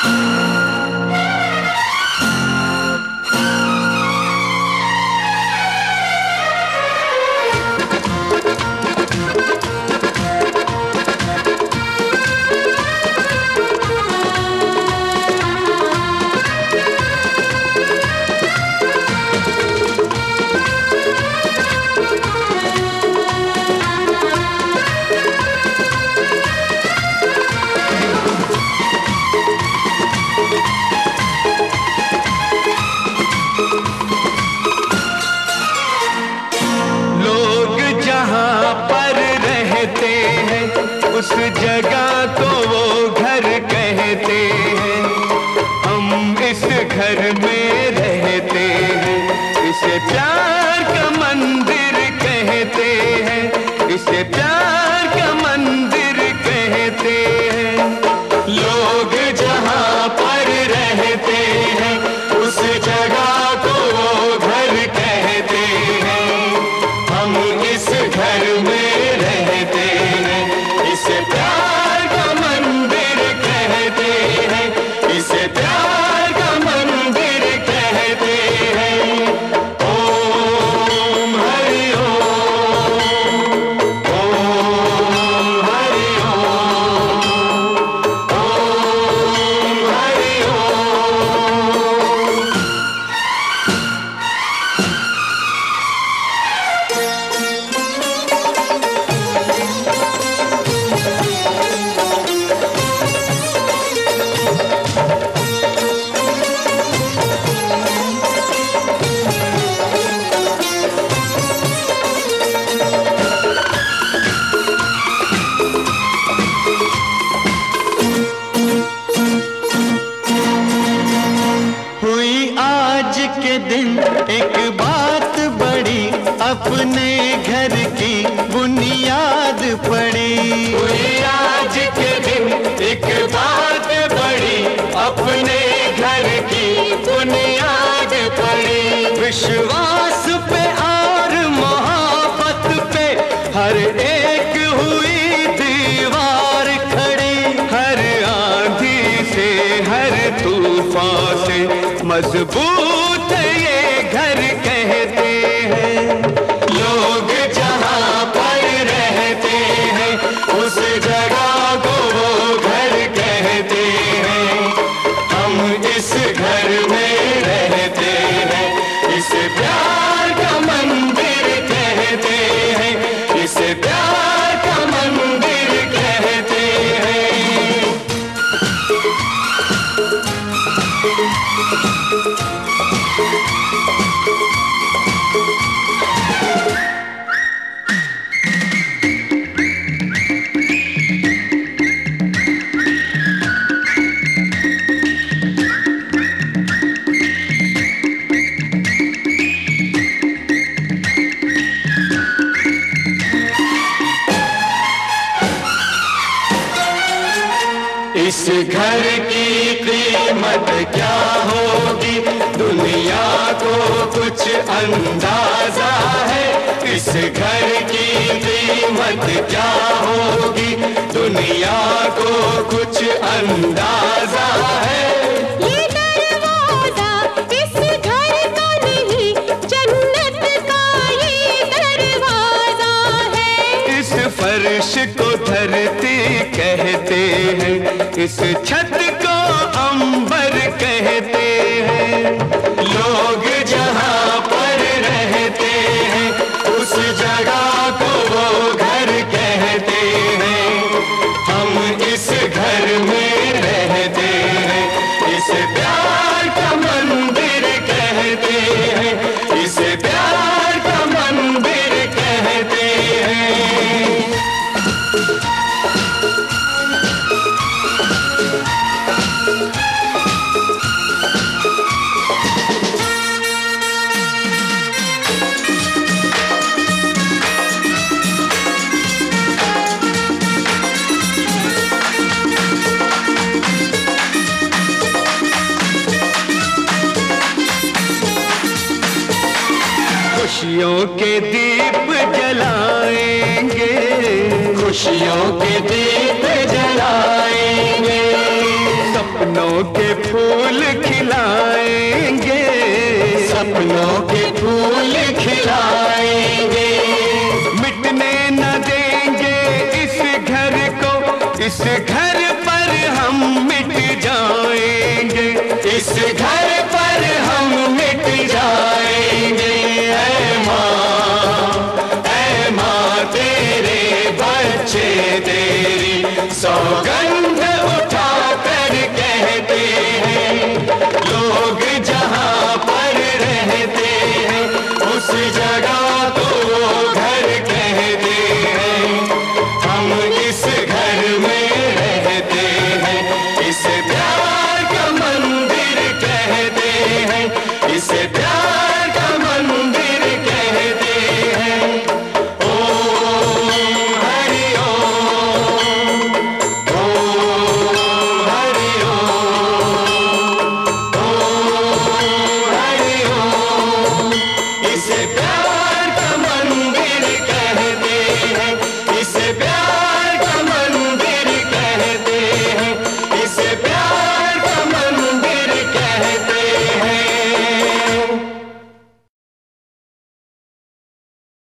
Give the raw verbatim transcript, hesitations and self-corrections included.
उस जगह को वो घर कहते हैं। हम इस घर में रहते हैं, इसे प्यार का मंदिर कहते हैं, इसे प्यार का मंदिर कहते हैं। लोग जहाँ पर रहते हैं उस जगह को वो घर कहते हैं। हम इस घर में रहते हैं, इसे प्यार का मंदिर कहते हैं, इसे प्यार का मंदिर कहते हैं। ओम हरि ओम, ओम हरि ओम, ओम हरि ओम। हुई आज के दिन एक बात बड़ी, अपने घर की बुनियाद पड़ी। हुई आज के दिन एक बात बड़ी, अपने घर की बुनियाद पड़ी। विश्वास पे और मोहब्बत पे हर एक हुई दीवार खड़ी। हर आंधी से हर तूफान से मजबूत ये घर कहते हैं। लोग जहाँ पर रहते हैं उस जगह को वो घर कहते हैं। हम इस घर में रहते हैं, इसे प्यार का मंदिर कहते हैं, इसे प्यार का मंदिर कहते हैं। इस घर की कीमत क्या होगी दुनिया को कुछ अंदाजा है। इस घर की कीमत क्या होगी दुनिया को कुछ अंदाजा है। ये दरवाजा इस घर का नहीं, जन्नत का ये दरवाजा है। इस फर्श को धरती कहते हैं, इस छत को अंबर कहते हैं। लोग जहाँ पर रहते हैं उस जगह को वो घर कहते हैं। हम इस घर में रहते हैं, इसे प्यार का मंदिर कहते हैं, इसे प्यार का मंदिर कहते हैं। खुशियों के दीप जलाएंगे, खुशियों के दीप जलाएंगे। सपनों के फूल खिलाएंगे, सपनों के फूल खिलाएंगे। मिटने न देंगे इस घर को, इस घर